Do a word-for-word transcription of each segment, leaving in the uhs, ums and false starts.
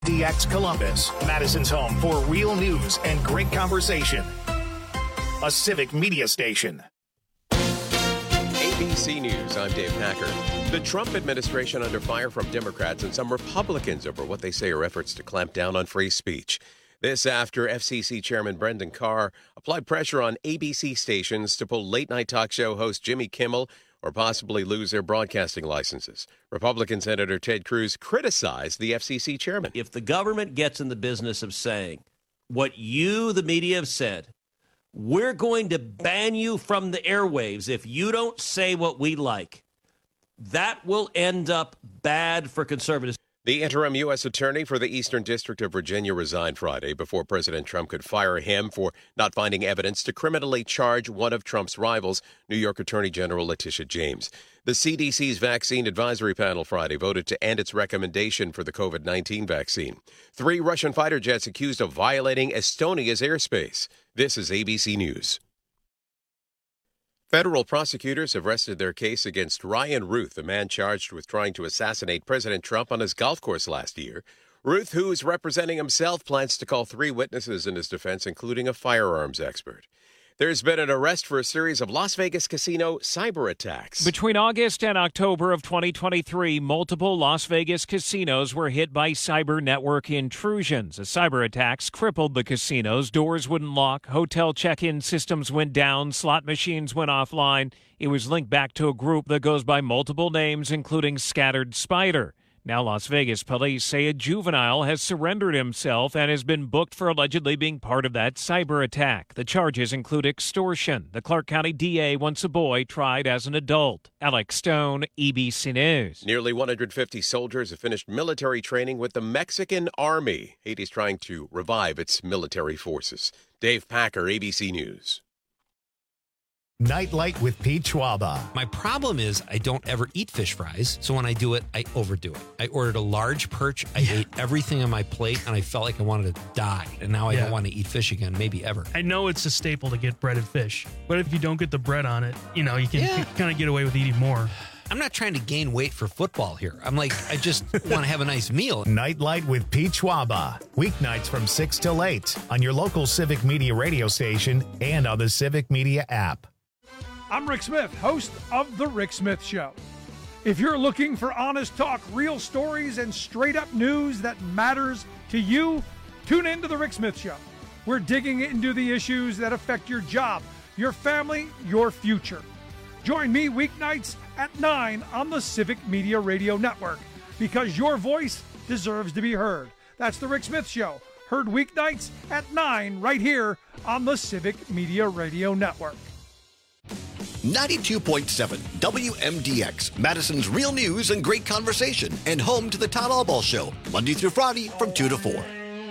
D X Columbus, Madison's home for real news and great conversation. A civic media station. A B C News, I'm Dave Packer. The Trump administration under fire from Democrats and some Republicans over what they say are efforts to clamp down on free speech. This after F C C Chairman Brendan Carr applied pressure on A B C stations to pull late-night talk show host Jimmy Kimmel or possibly lose their broadcasting licenses. Republican Senator Ted Cruz criticized the F C C chairman. If the government gets in the business of saying what you, the media, have said, we're going to ban you from the airwaves if you don't say what we like, that will end up bad for conservatives. The interim U S attorney for the Eastern District of Virginia resigned Friday before President Trump could fire him for not finding evidence to criminally charge one of Trump's rivals, New York Attorney General Letitia James. The C D C's vaccine advisory panel Friday voted to end its recommendation for the covid nineteen vaccine. Three Russian fighter jets accused of violating Estonia's airspace. This is A B C News. Federal prosecutors have rested their case against Ryan Ruth, a man charged with trying to assassinate President Trump on his golf course last year. Ruth, who is representing himself, plans to call three witnesses in his defense, including a firearms expert. There's been an arrest for a series of Las Vegas casino cyber attacks. Between August and October of twenty twenty-three, multiple Las Vegas casinos were hit by cyber network intrusions. The cyber attacks crippled the casinos. Doors wouldn't lock. Hotel check-in systems went down. Slot machines went offline. It was linked back to a group that goes by multiple names, including Scattered Spider. Now Las Vegas police say a juvenile has surrendered himself and has been booked for allegedly being part of that cyber attack. The charges include extortion. The Clark County D A wants a boy tried as an adult. Alex Stone, A B C News. Nearly one hundred fifty soldiers have finished military training with the Mexican Army. Haiti's trying to revive its military forces. Dave Packer, A B C News. Nightlight with Pete Schwaba. My problem is I don't ever eat fish fries, so when I do it, I overdo it. I ordered a large perch, I yeah. ate everything on my plate, and I felt like I wanted to die. And now I yeah. don't want to eat fish again, maybe ever. I know it's a staple to get breaded fish, but if you don't get the bread on it, you know, you can yeah. kind of get away with eating more. I'm not trying to gain weight for football here. I'm like, I just want to have a nice meal. Nightlight with Pete Schwaba. Weeknights from six till eight on your local Civic Media radio station and on the Civic Media app. I'm Rick Smith, host of The Rick Smith Show. If you're looking for honest talk, real stories, and straight-up news that matters to you, tune in to The Rick Smith Show. We're digging into the issues that affect your job, your family, your future. Join me weeknights at nine on the Civic Media Radio Network, because your voice deserves to be heard. That's The Rick Smith Show, heard weeknights at nine right here on the Civic Media Radio Network. ninety-two point seven W M D X, Madison's real news and great conversation, and home to the Todd Albaugh Show, Monday through Friday from two to four.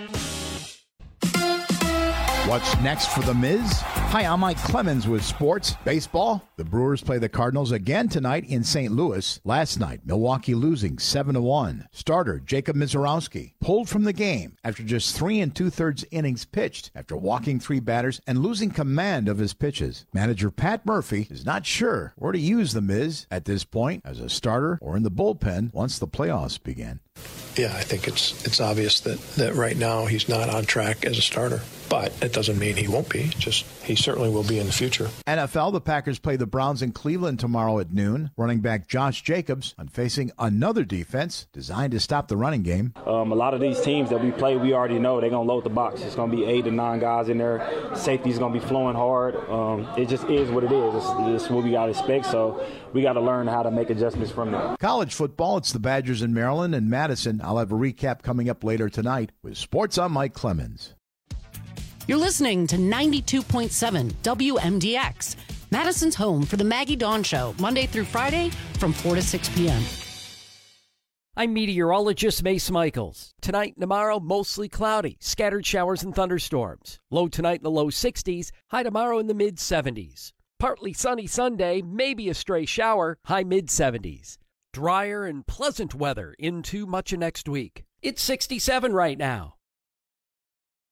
What's next for The Miz? Hi, I'm Mike Clemens with sports. Baseball. The Brewers play the Cardinals again tonight in Saint Louis. Last night, Milwaukee losing seven to one. Starter Jacob Mizorowski pulled from the game after just three and two-thirds innings pitched after walking three batters and losing command of his pitches. Manager Pat Murphy is not sure where to use The Miz at this point, as a starter or in the bullpen once the playoffs begin. Yeah, I think it's it's obvious that, that right now he's not on track as a starter. But it doesn't mean he won't be. Just he certainly will be in the future. N F L, the Packers play the Browns in Cleveland tomorrow at noon. Running back Josh Jacobs on facing another defense designed to stop the running game. Um, a lot of these teams that we play, we already know they're going to load the box. It's going to be eight to nine guys in there. Safety's going to be flowing hard. Um, it just is what it is. It's, it's what we got to expect. So we got to learn how to make adjustments from there. College football, it's the Badgers in Maryland and Madison. I'll have a recap coming up later tonight with Sports. I'm Mike Clemens. You're listening to ninety-two point seven W M D X, Madison's home for the Maggie Dawn Show, Monday through Friday from four to six p.m. I'm meteorologist Mace Michaels. Tonight and tomorrow, mostly cloudy, scattered showers and thunderstorms. Low tonight in the low sixties, high tomorrow in the mid seventies. Partly sunny Sunday, maybe a stray shower, high mid seventies. Drier and pleasant weather into much of next week. It's sixty-seven right now.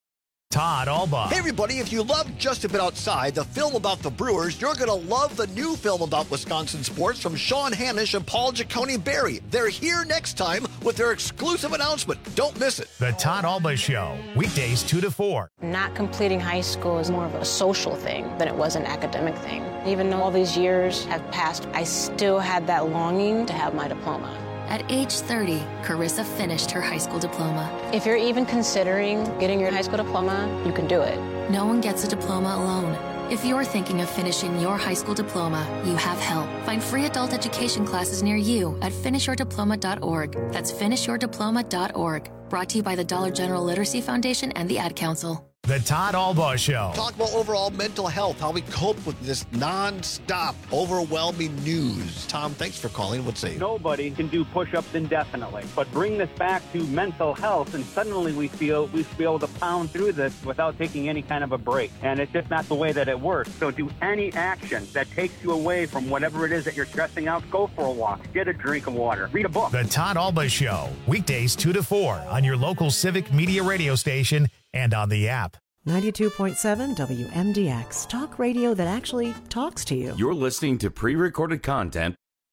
Todd Alba. Hey, everybody, if you love Just a Bit Outside, the film about the Brewers, you're going to love the new film about Wisconsin sports from Sean Hanisch and Paul Giacone-Berry. They're here next time with their exclusive announcement. Don't miss it. The Todd Alba Show, weekdays two to four. Not completing high school is more of a social thing than it was an academic thing. Even though all these years have passed, I still had that longing to have my diploma. At age thirty, Carissa finished her high school diploma. If you're even considering getting your high school diploma, you can do it. No one gets a diploma alone. If you're thinking of finishing your high school diploma, you have help. Find free adult education classes near you at finish your diploma dot org. That's finish your diploma dot org. Brought to you by the Dollar General Literacy Foundation and the Ad Council. The Todd Alba Show. Talk about overall mental health, how we cope with this non-stop, overwhelming news. Tom, thanks for calling. What's say? Nobody can do push-ups indefinitely, but bring this back to mental health, and suddenly we feel we feel able to pound through this without taking any kind of a break, and it's just not the way that it works. So do any action that takes you away from whatever it is that you're stressing out. Go for a walk, get a drink of water, read a book. The Todd Alba Show, weekdays two to four on your local Civic Media radio station and on the app. ninety-two point seven W M D X, talk radio that actually talks to you. You're listening to pre-recorded content.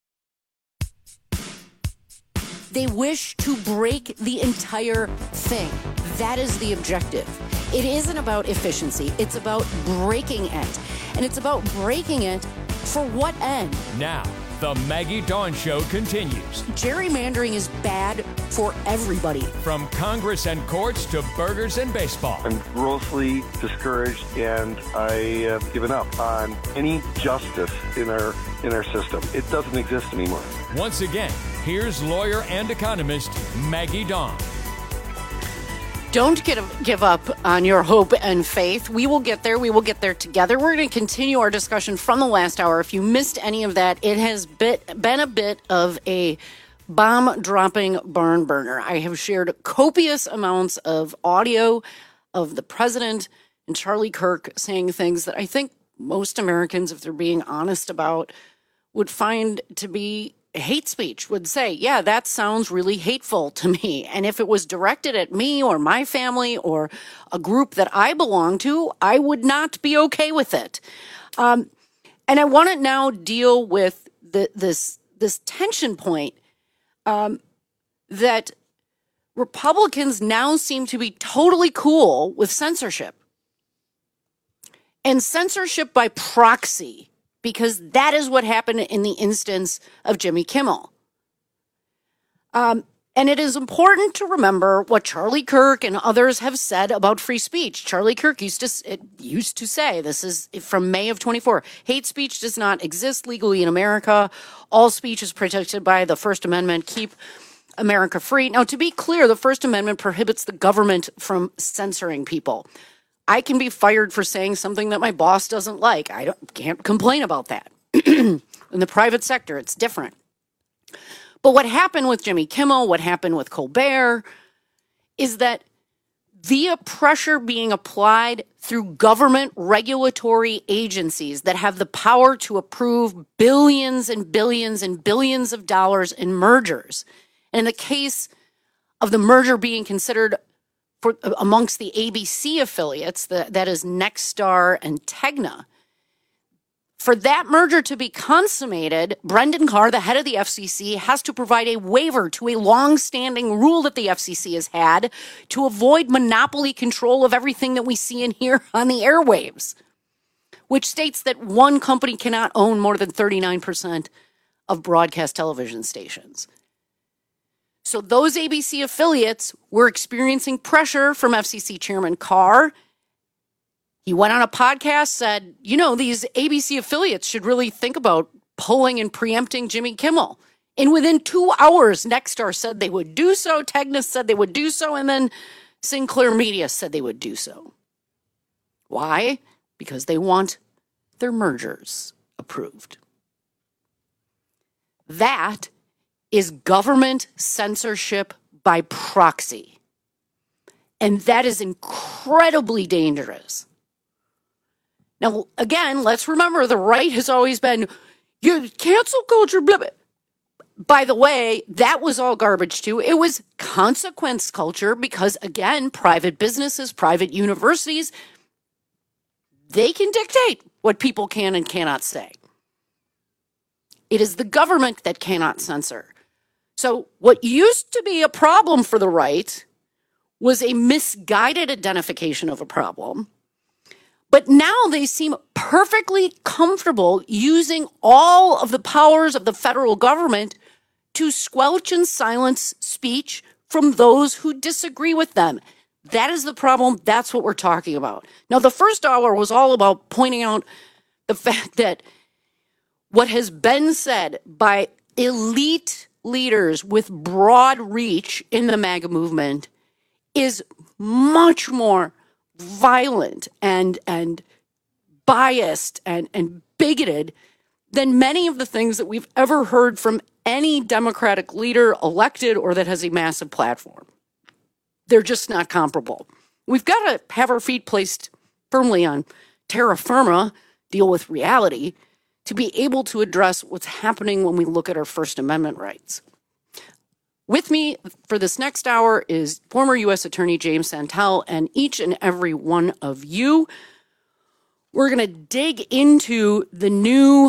They wish to break the entire thing. That is the objective. It isn't about efficiency. It's about breaking it. And it's about breaking it for what end? Now, the Maggie Dawn Show continues. Gerrymandering is bad for everybody. From Congress and courts to burgers and baseball. I'm grossly discouraged, and I have given up on any justice in our in our system. It doesn't exist anymore. Once again, here's lawyer and economist Maggie Dawn. Don't get, give up on your hope and faith. We will get there. We will get there together. We're going to continue our discussion from the last hour. If you missed any of that, it has bit, been a bit of a bomb-dropping barn burner. I have shared copious amounts of audio of the president and Charlie Kirk saying things that I think most Americans, if they're being honest about, would find to be hate speech, would say, yeah, that sounds really hateful to me. And if it was directed at me or my family or a group that I belong to, I would not be okay with it. Um, and I want to now deal with the, this, this tension point um, that Republicans now seem to be totally cool with censorship. And censorship by proxy, because that is what happened in the instance of Jimmy Kimmel. Um, and it is important to remember what Charlie Kirk and others have said about free speech. Charlie Kirk used to, it used to say, this is from May of twenty-four, hate speech does not exist legally in America. All speech is protected by the First Amendment. Keep America free. Now, to be clear, the First Amendment prohibits the government from censoring people. I can be fired for saying something that my boss doesn't like. I don't, can't complain about that. In the private sector, it's different. But what happened with Jimmy Kimmel, what happened with Colbert, is that via pressure being applied through government regulatory agencies that have the power to approve billions and billions and billions of dollars in mergers. And in the case of the merger being considered for, amongst the A B C affiliates, the, that is Nexstar and Tegna. For that merger to be consummated, Brendan Carr, the head of the F C C, has to provide a waiver to a long-standing rule that the F C C has had to avoid monopoly control of everything that we see and hear on the airwaves, which states that one company cannot own more than thirty-nine percent of broadcast television stations. So those A B C affiliates were experiencing pressure from F C C Chairman Carr. He went on a podcast, said, you know, these A B C affiliates should really think about pulling and preempting Jimmy Kimmel. And within two hours, Nexstar said they would do so, Tegna said they would do so, and then Sinclair Media said they would do so. Why? Because they want their mergers approved. That is government censorship by proxy. And that is incredibly dangerous. Now, again, let's remember the right has always been, you cancel culture, blah, blah. by the way, that was all garbage too. It was consequence culture because, again, private businesses, private universities, they can dictate what people can and cannot say. It is the government that cannot censor. So what used to be a problem for the right was a misguided identification of a problem. But now they seem perfectly comfortable using all of the powers of the federal government to squelch and silence speech from those who disagree with them. That is the problem. That's what we're talking about. Now, the first hour was all about pointing out the fact that what has been said by elite leaders with broad reach in the MAGA movement is much more violent and and biased and, and bigoted than many of the things that we've ever heard from any Democratic leader elected or that has a massive platform. They're just not comparable. We've got to have our feet placed firmly on terra firma, deal with reality, to be able to address what's happening when we look at our First Amendment rights. With me for this next hour is former U S Attorney James Santel and each and every one of you. We're going to dig into the new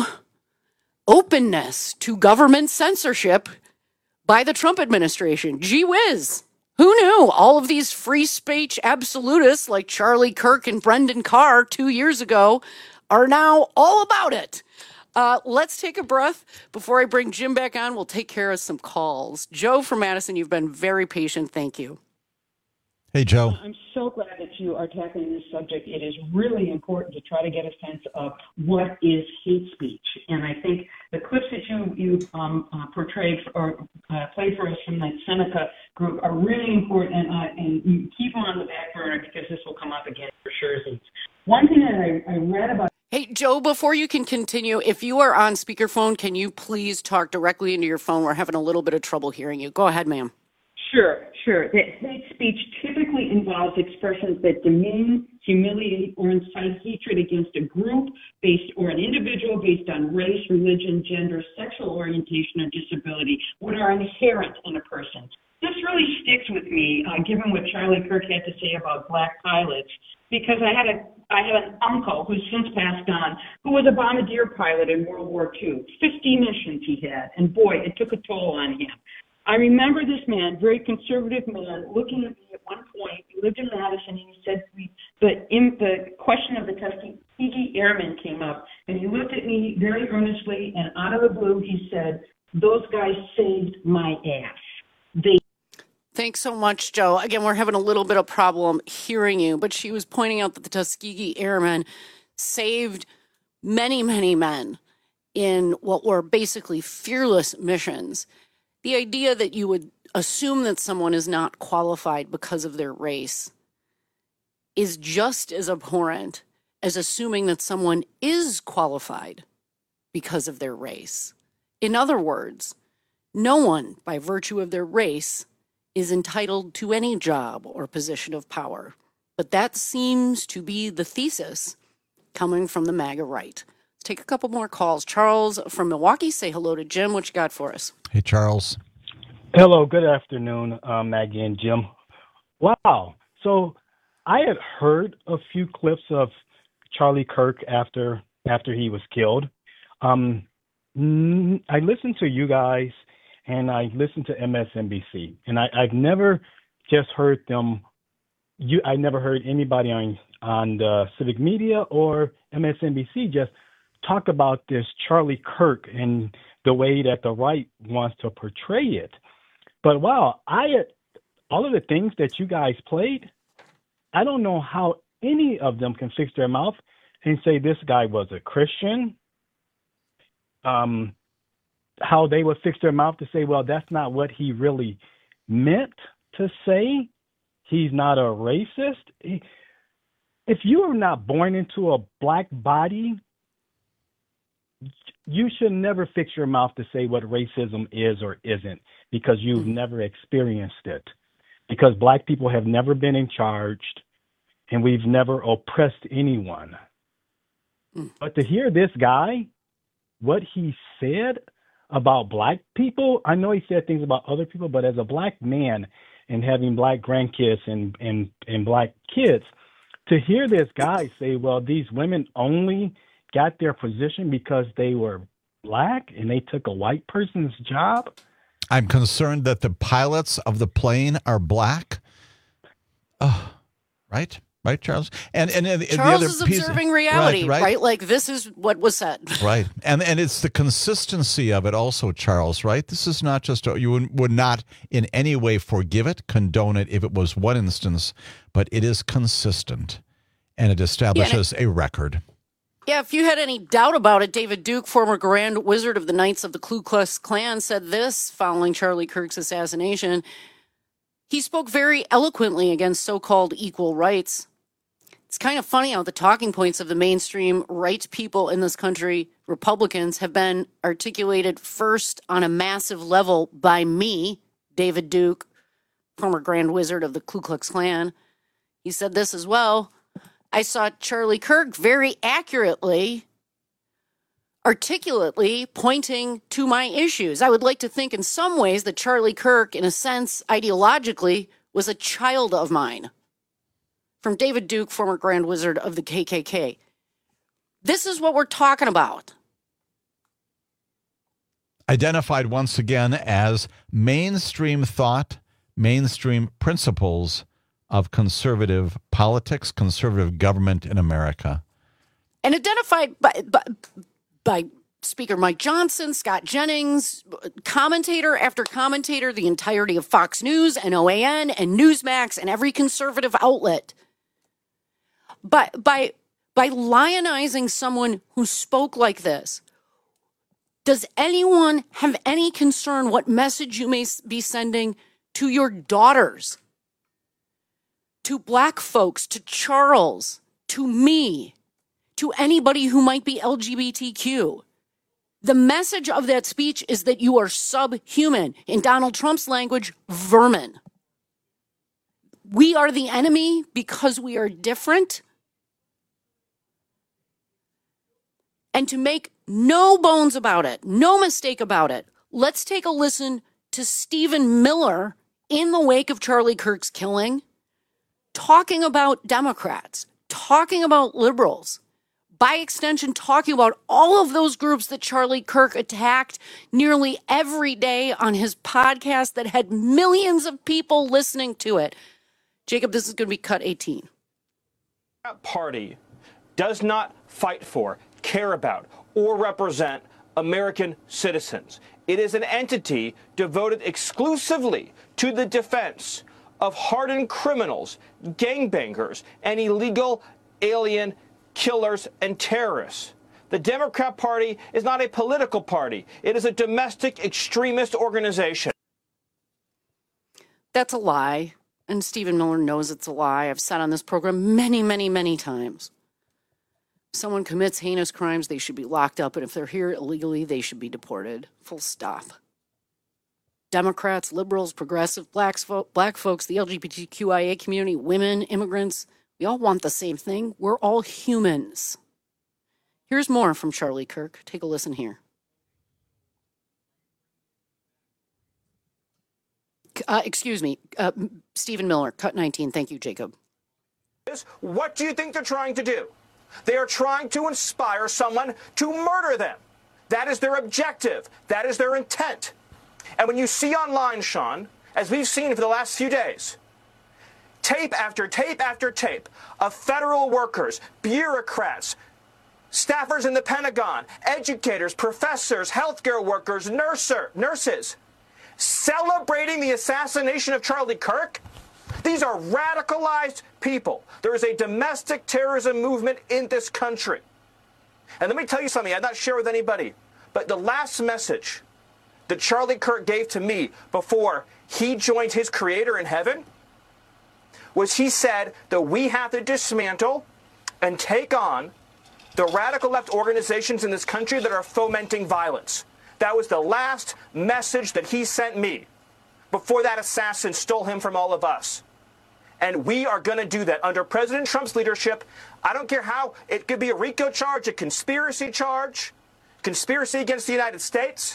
openness to government censorship by the Trump administration. Gee whiz. Who knew? All of these free speech absolutists like Charlie Kirk and Brendan Carr two years ago are now all about it. Uh, let's take a breath. Before I bring Jim back on, we'll take care of some calls. Joe from Madison, you've been very patient. Thank you. Hey, Joe. I'm so glad that you are tackling this subject. It is really important to try to get a sense of what is hate speech. And I think the clips that you you um, uh, portrayed or uh, played for us from that Seneca group are really important. And, uh, and you keep them on the back burner because this will come up again for sure. One thing that I, I read about. Hey, Joe, before you can continue, if you are on speakerphone, can you please talk directly into your phone? We're having a little bit of trouble hearing you. Go ahead, ma'am. Sure, sure. That hate speech typically involves expressions that demean, humiliate, or incite hatred against a group based or an individual based on race, religion, gender, sexual orientation, or disability, what are inherent in a person. This really sticks with me, uh, given what Charlie Kirk had to say about black pilots, because I had a I had an uncle who's since passed on, who was a bombardier pilot in World War Two. fifty missions he had, and boy, it took a toll on him. I remember this man, very conservative man, looking at me at one point. He lived in Madison, and he said to me, the, in, the question of the Tuskegee Airmen came up, and he looked at me very earnestly, and out of the blue, he said, those guys saved my ass. They Thanks so much, Joe. Again, we're having a little bit of problem hearing you, but she was pointing out that the Tuskegee Airmen saved many, many men in what were basically fearless missions. The idea that you would assume that someone is not qualified because of their race is just as abhorrent as assuming that someone is qualified because of their race. In other words, no one, by virtue of their race, is entitled to any job or position of power. But that seems to be the thesis coming from the MAGA right. Let's take a couple more calls. Charles from Milwaukee, say hello to Jim. What you got for us? Hey, Charles. Hello, good afternoon, uh, Maggie and Jim. Wow. So I had heard a few clips of Charlie Kirk after after he was killed. Um, I listened to you guys, and I listened to M S N B C, and I, I've never just heard them. You, I never heard anybody on on the civic media or M S N B C just talk about this Charlie Kirk and the way that the right wants to portray it. But wow, I all of the things that you guys played, I don't know how any of them can fix their mouth and say this guy was a Christian. Um, how they would fix their mouth to say, well, that's not what he really meant to say. He's not a racist. If you are not born into a black body, you should never fix your mouth to say what racism is or isn't, because you've mm-hmm. never experienced it. Because black people have never been in charge, and we've never oppressed anyone. Mm. But to hear this guy, what he said about black people. I know he said things about other people, but as a black man and having black grandkids and, and, and black kids, to hear this guy say, well, these women only got their position because they were black and they took a white person's job. I'm concerned that the pilots of the plane are black. Oh, right? Right, Charles? And and, and Charles the other is piece, observing reality, right, right? right? Like this is what was said. Right. And and it's the consistency of it also, Charles, right? This is not just, a, you would, would not in any way forgive it, condone it if it was one instance, but it is consistent and it establishes yeah, and it, a record. Yeah, if you had any doubt about it, David Duke, former Grand Wizard of the Knights of the Ku Klux Klan, said this following Charlie Kirk's assassination. He spoke very eloquently against so-called equal rights. It's kind of funny how the talking points of the mainstream right people in this country, Republicans, have been articulated first on a massive level by me, David Duke, former Grand Wizard of the Ku Klux Klan. He said this as well. I saw Charlie Kirk very accurately, articulately pointing to my issues. I would like to think in some ways that Charlie Kirk, in a sense, ideologically, was a child of mine. From David Duke, former Grand Wizard of the K K K. This is what we're talking about. Identified once again as mainstream thought, mainstream principles of conservative politics, conservative government in America. And identified by, by, by Speaker Mike Johnson, Scott Jennings, commentator after commentator, the entirety of Fox News and O A N and Newsmax and every conservative outlet. But by, by lionizing someone who spoke like this, does anyone have any concern what message you may be sending to your daughters, to black folks, to Charles, to me, to anybody who might be L G B T Q? The message of that speech is that you are subhuman. In Donald Trump's language, vermin. We are the enemy because we are different. And to make no bones about it, no mistake about it, let's take a listen to Stephen Miller in the wake of Charlie Kirk's killing, talking about Democrats, talking about liberals, by extension, talking about all of those groups that Charlie Kirk attacked nearly every day on his podcast that had millions of people listening to it. Jacob, this is going to be cut eighteen. That party does not fight for, care about, or represent American citizens. It is an entity devoted exclusively to the defense of hardened criminals, gangbangers, and illegal alien killers and terrorists. The Democrat Party is not a political party. It is a domestic extremist organization. That's a lie. And Stephen Miller knows it's a lie. I've said on this program many, many, many times. If someone commits heinous crimes, they should be locked up. And if they're here illegally, they should be deported. Full stop. Democrats, liberals, progressive, blacks, black folks, the L G B T Q I A community, women, immigrants, we all want the same thing. We're all humans. Here's more from Charlie Kirk. Take a listen here. Uh, excuse me, uh, Stephen Miller, cut nineteen. Thank you, Jacob. What do you think they're trying to do? They are trying to inspire someone to murder them. That is their objective. That is their intent. And when you see online, Sean, as we've seen for the last few days, tape after tape after tape of federal workers, bureaucrats, staffers in the Pentagon, educators, professors, healthcare workers, nurser, nurses, celebrating the assassination of Charlie Kirk? These are radicalized people. There is a domestic terrorism movement in this country. And let me tell you something I've not shared with anybody, but the last message that Charlie Kirk gave to me before he joined his creator in heaven was he said that we have to dismantle and take on the radical left organizations in this country that are fomenting violence. That was the last message that he sent me before that assassin stole him from all of us. And we are going to do that under President Trump's leadership. I don't care how. It could be a RICO charge, a conspiracy charge, conspiracy against the United States.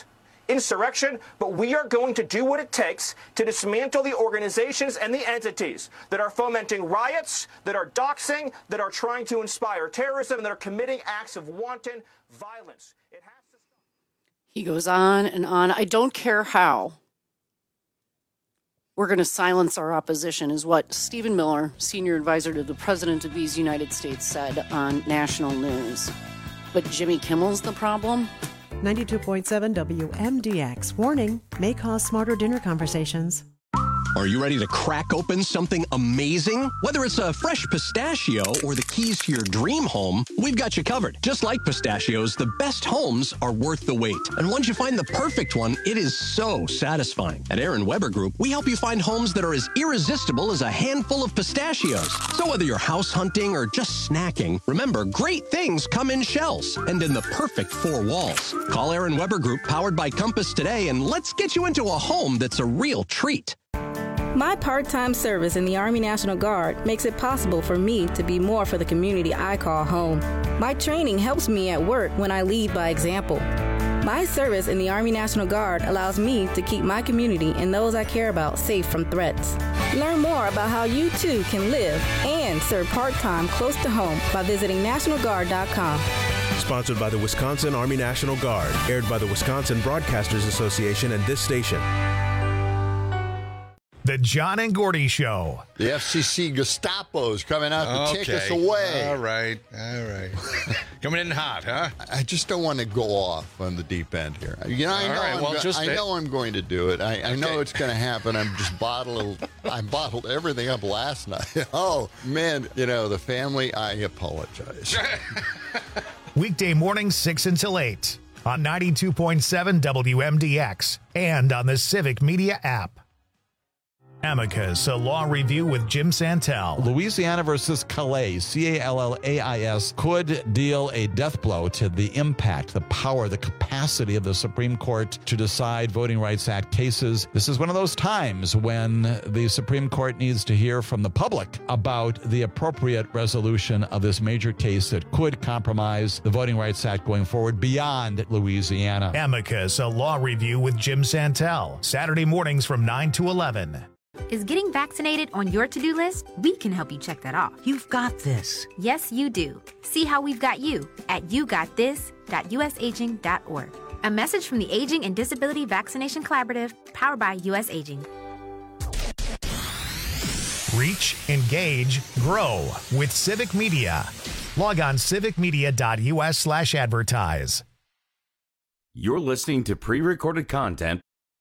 insurrection, but we are going to do what it takes to dismantle the organizations and the entities that are fomenting riots, that are doxing, that are trying to inspire terrorism, and that are committing acts of wanton violence. It has to stop. He goes on and on. I don't care how we're going to silence our opposition, is what Stephen Miller, senior advisor to the President of these United States, said on national news. But Jimmy Kimmel's the problem? ninety-two point seven W M D X. Warning, may cause smarter dinner conversations. Are you ready to crack open something amazing? Whether it's a fresh pistachio or the keys to your dream home, we've got you covered. Just like pistachios, the best homes are worth the wait. And once you find the perfect one, it is so satisfying. At Aaron Weber Group, we help you find homes that are as irresistible as a handful of pistachios. So whether you're house hunting or just snacking, remember, great things come in shells and in the perfect four walls. Call Aaron Weber Group, powered by Compass, today, and let's get you into a home that's a real treat. My part-time service in the Army National Guard makes it possible for me to be more for the community I call home. My training helps me at work when I lead by example. My service in the Army National Guard allows me to keep my community and those I care about safe from threats. Learn more about how you too can live and serve part-time close to home by visiting national guard dot com. Sponsored by the Wisconsin Army National Guard. Aired by the Wisconsin Broadcasters Association and this station. The John and Gordy Show. The F C C Gestapo's coming out to okay. take us away. All right, all right. Coming in hot, huh? I just don't want to go off on the deep end here. You know, I know, right, I'm, well, go- just I know I'm going to do it. I, okay. I know it's going to happen. I'm just bottled. I bottled everything up last night. Oh man, you know the family. I apologize. Weekday mornings six until eight on ninety-two point seven W M D X and on the Civic Media app. Amicus, a law review with Jim Santel. Louisiana versus Calais, C A L L A I S, could deal a death blow to the impact, the power, the capacity of the Supreme Court to decide Voting Rights Act cases. This is one of those times when the Supreme Court needs to hear from the public about the appropriate resolution of this major case that could compromise the Voting Rights Act going forward beyond Louisiana. Amicus, a law review with Jim Santel. Saturday mornings from nine to eleven. Is getting vaccinated on your to-do list? We can help you check that off. You've got this. Yes, you do. See how we've got you at you got this dot u s aging dot org. A message from the Aging and Disability Vaccination Collaborative, powered by U S Aging. Reach, engage, grow with Civic Media. Log on civic media dot u s slash advertise. You're listening to pre-recorded content.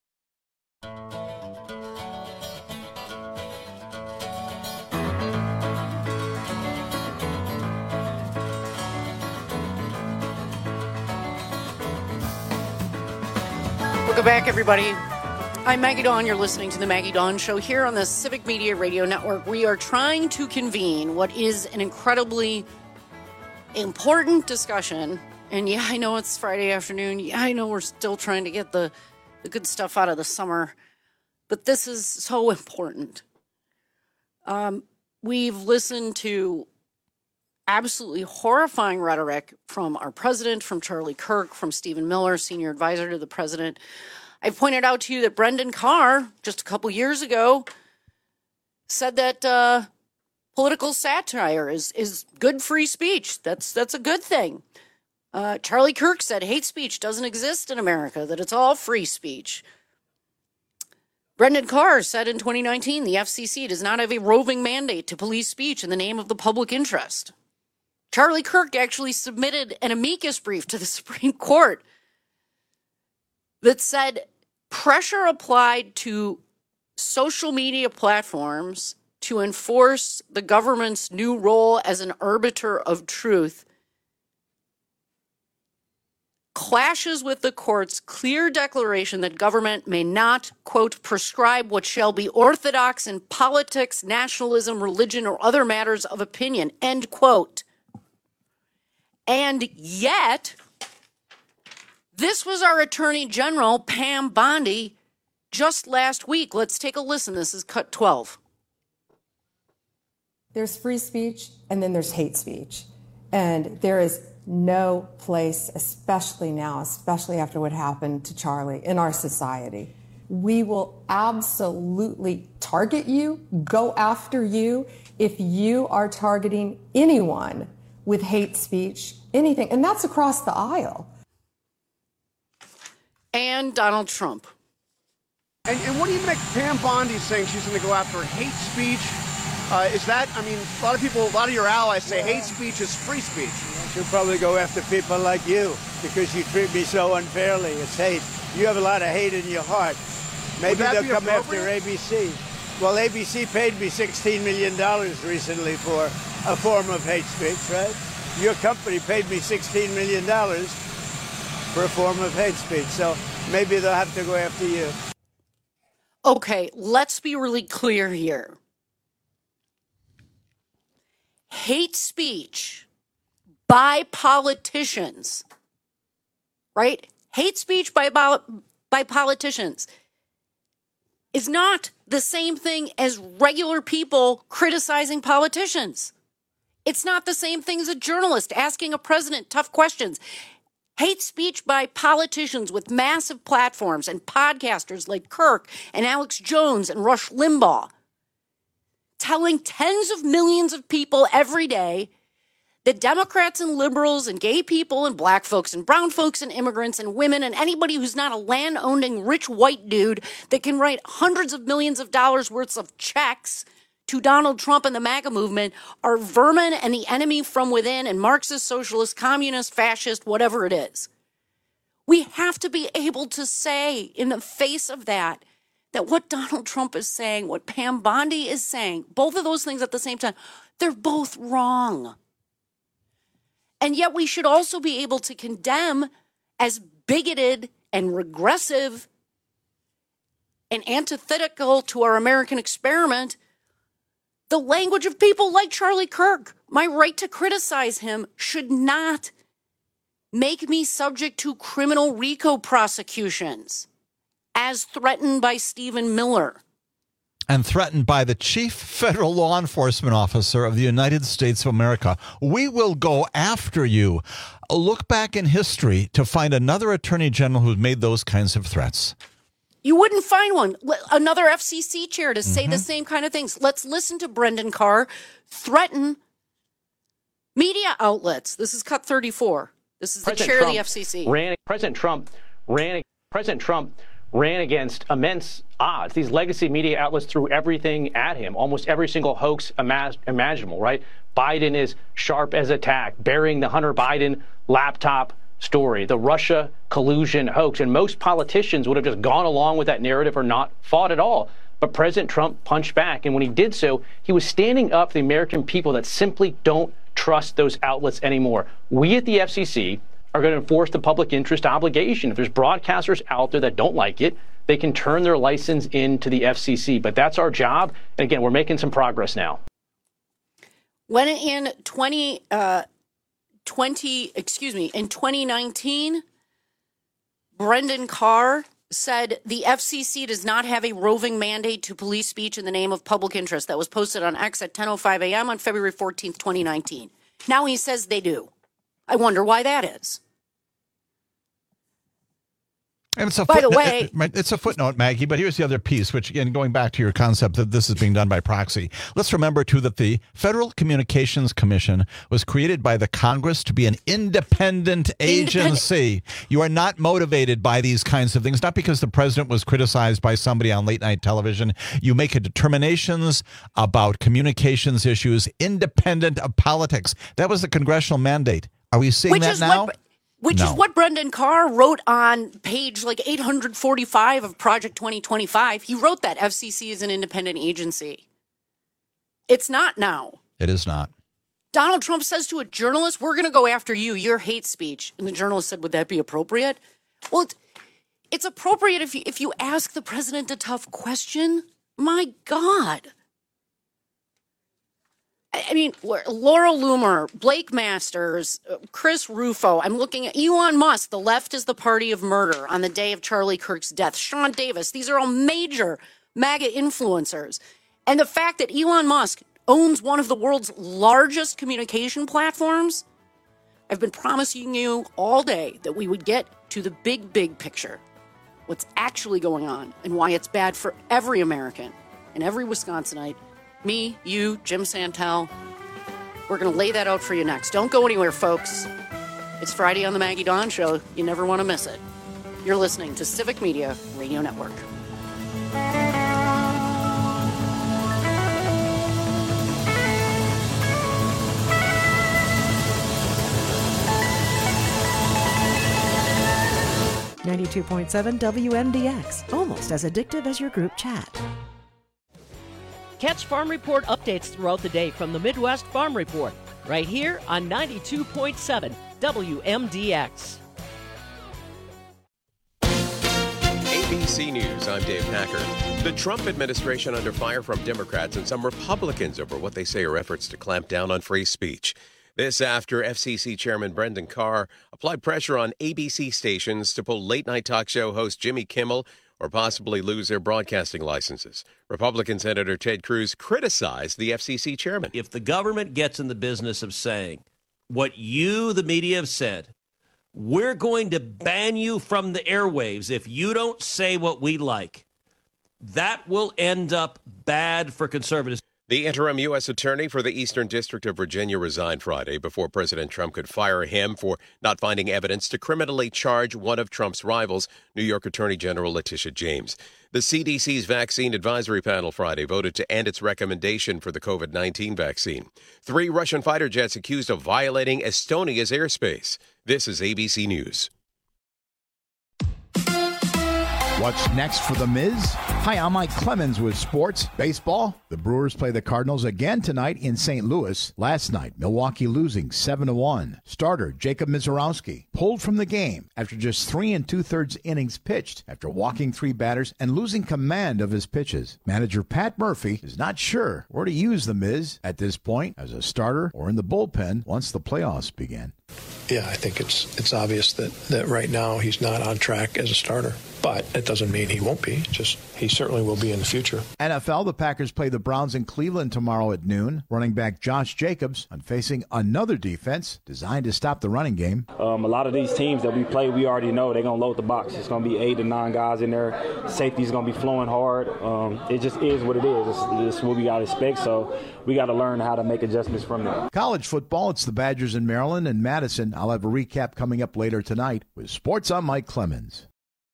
Welcome back, everybody. I'm Maggie Dawn. You're listening to The Maggie Dawn Show here on the Civic Media Radio Network. We are trying to convene what is an incredibly important discussion. And yeah, I know it's Friday afternoon. Yeah, I know we're still trying to get the, the good stuff out of the summer. But this is so important. Um, we've listened to absolutely horrifying rhetoric from our president, from Charlie Kirk, from Stephen Miller, senior advisor to the president. I pointed out to you that Brendan Carr, just a couple years ago, said that uh, political satire is, is good free speech. That's, that's a good thing. Uh, Charlie Kirk said hate speech doesn't exist in America, that it's all free speech. Brendan Carr said in twenty nineteen, the F C C does not have a roving mandate to police speech in the name of the public interest. Charlie Kirk actually submitted an amicus brief to the Supreme Court that said pressure applied to social media platforms to enforce the government's new role as an arbiter of truth clashes with the court's clear declaration that government may not, quote, prescribe what shall be orthodox in politics, nationalism, religion, or other matters of opinion, end quote. And yet, this was our Attorney General, Pam Bondi, just last week. Let's take a listen. This is cut twelve. There's free speech, and then there's hate speech. And there is no place, especially now, especially after what happened to Charlie, in our society. We will absolutely target you, go after you, if you are targeting anyone with hate speech, anything. And that's across the aisle. And Donald Trump. And, and what do you make Pam Bondi saying she's going to go after hate speech? Uh, is that, I mean, a lot of people, a lot of your allies say hate speech is free speech. She'll probably go after people like you because you treat me so unfairly. It's hate. You have a lot of hate in your heart. Maybe they'll come after A B C. Well, A B C paid me sixteen million dollars recently for a form of hate speech, right? Your company paid me sixteen million dollars for a form of hate speech. So maybe they'll have to go after you. Okay, let's be really clear here. Hate speech by politicians, right? Hate speech by, by politicians is not the same thing as regular people criticizing politicians. It's not the same thing as a journalist asking a president tough questions. Hate speech by politicians with massive platforms and podcasters like Kirk and Alex Jones and Rush Limbaugh, telling tens of millions of people every day that Democrats and liberals and gay people and black folks and brown folks and immigrants and women and anybody who's not a land-owning rich white dude that can write hundreds of millions of dollars worth of checks to Donald Trump and the MAGA movement are vermin and the enemy from within and Marxist, socialist, communist, fascist, whatever it is. We have to be able to say in the face of that, that what Donald Trump is saying, what Pam Bondi is saying, both of those things at the same time, they're both wrong. And yet we should also be able to condemn as bigoted and regressive and antithetical to our American experiment the language of people like Charlie Kirk. My right to criticize him should not make me subject to criminal RICO prosecutions as threatened by Stephen Miller. And threatened by the chief federal law enforcement officer of the United States of America. We will go after you. Look back in history to find another attorney general who's made those kinds of threats. You wouldn't find one. Another F C C chair to say mm-hmm. the same kind of things. Let's listen to Brendan Carr threaten media outlets. This is cut thirty-four. This is the President chair Trump of the F C C. Ran, President Trump ran. President Trump ran against immense odds. These legacy media outlets threw everything at him, almost every single hoax imag- imaginable, right? Biden is sharp as a tack, burying the Hunter Biden laptop story, the Russia collusion hoax. And most politicians would have just gone along with that narrative or not fought at all. But President Trump punched back. And when he did so, he was standing up for the American people that simply don't trust those outlets anymore. We at the F C C are going to enforce the public interest obligation. If there's broadcasters out there that don't like it, they can turn their license into the F C C. But that's our job. And again, we're making some progress now. When in twenty, uh, twenty, excuse me, in twenty nineteen, Brendan Carr said the F C C does not have a roving mandate to police speech in the name of public interest. That was posted on X at ten oh five a.m. on February fourteenth, twenty nineteen. Now he says they do. I wonder why that is. And it's a By foot, the way, it, it's a footnote, Maggie, but here's the other piece, which, again, going back to your concept that this is being done by proxy. Let's remember, too, that the Federal Communications Commission was created by the Congress to be an independent agency. Independent. You are not motivated by these kinds of things, not because the president was criticized by somebody on late night television. You make a determinations about communications issues independent of politics. That was the congressional mandate. Are we seeing Which that now? What, Which no. is what Brendan Carr wrote on page like eight hundred forty-five of Project twenty twenty-five. He wrote that F C C is an independent agency. It's not now. It is not. Donald Trump says to a journalist, we're going to go after you, your hate speech. And the journalist said, would that be appropriate? Well, it's appropriate if you, if you ask the president a tough question. My God. I mean, Laura Loomer, Blake Masters, Chris Rufo. I'm looking at Elon Musk. The left is the party of murder on the day of Charlie Kirk's death. Sean Davis. These are all major MAGA influencers. And the fact that Elon Musk owns one of the world's largest communication platforms I've been promising you all day that we would get to the big, big picture. What's actually going on and why it's bad for every American and every Wisconsinite. Me, you, Jim Santel. We're going to lay that out for you next. Don't go anywhere, folks. It's Friday on the Maggie Dawn Show. You never want to miss it. You're listening to Civic Media Radio Network. ninety-two point seven W M D X, almost as addictive as your group chat. Catch Farm Report updates throughout the day from the Midwest Farm Report, right here on ninety-two point seven W M D X. A B C News, I'm Dave Packer. The Trump administration under fire from Democrats and some Republicans over what they say are efforts to clamp down on free speech. This after F C C Chairman Brendan Carr applied pressure on A B C stations to pull late-night talk show host Jimmy Kimmel or possibly lose their broadcasting licenses. Republican Senator Ted Cruz criticized the F C C chairman. If the government gets in the business of saying what you, the media, have said, we're going to ban you from the airwaves if you don't say what we like, that will end up bad for conservatives. The interim U S attorney for the Eastern District of Virginia resigned Friday before President Trump could fire him for not finding evidence to criminally charge one of Trump's rivals, New York Attorney General Letitia James. The C D C's Vaccine Advisory Panel Friday voted to end its recommendation for the covid nineteen vaccine. Three Russian fighter jets accused of violating Estonia's airspace. This is A B C News. What's next for The Miz? Hi, I'm Mike Clemens with sports. Baseball, the Brewers play the Cardinals again tonight in Saint Louis. Last night, Milwaukee losing seven to one. Starter Jacob Mizorowski pulled from the game after just three and two-thirds innings pitched after walking three batters and losing command of his pitches. Manager Pat Murphy is not sure where to use The Miz at this point, as a starter or in the bullpen once the playoffs begin. Yeah, I think it's it's obvious that, that right now he's not on track as a starter. But it doesn't mean he won't be. Just he certainly will be in the future. N F L, the Packers play the Browns in Cleveland tomorrow at noon. Running back Josh Jacobs on facing another defense designed to stop the running game. Um, a lot of these teams that we play, we already know they're going to load the box. It's going to be eight to nine guys in there. Safety's going to be flowing hard. Um, it just is what it is. It's, it's what we got to expect. So we got to learn how to make adjustments from there. College football, it's the Badgers in Maryland and Madison. I'll have a recap coming up later tonight with Sports. I'm Mike Clemens.